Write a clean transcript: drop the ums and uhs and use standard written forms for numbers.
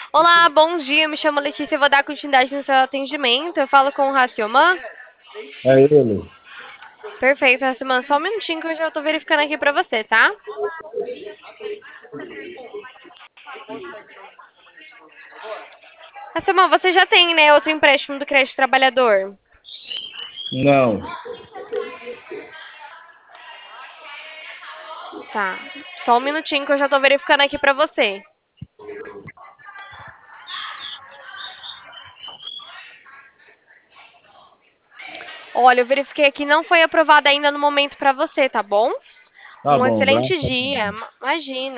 Olá, bom dia. Me chamo Letícia, eu vou dar continuidade no seu atendimento. Eu falo com o Raciomã. É ele. Perfeito, Raciomã. Só um minutinho que eu já tô verificando aqui pra você, tá? Raciomã, você já tem, né, outro empréstimo do crédito trabalhador? Não. Tá. Só um minutinho que eu já tô verificando aqui pra você. Olha, eu verifiquei aqui, não foi aprovado ainda no momento pra você, tá bom? Tá Um bom, excelente graças a dia. Deus. Imagina.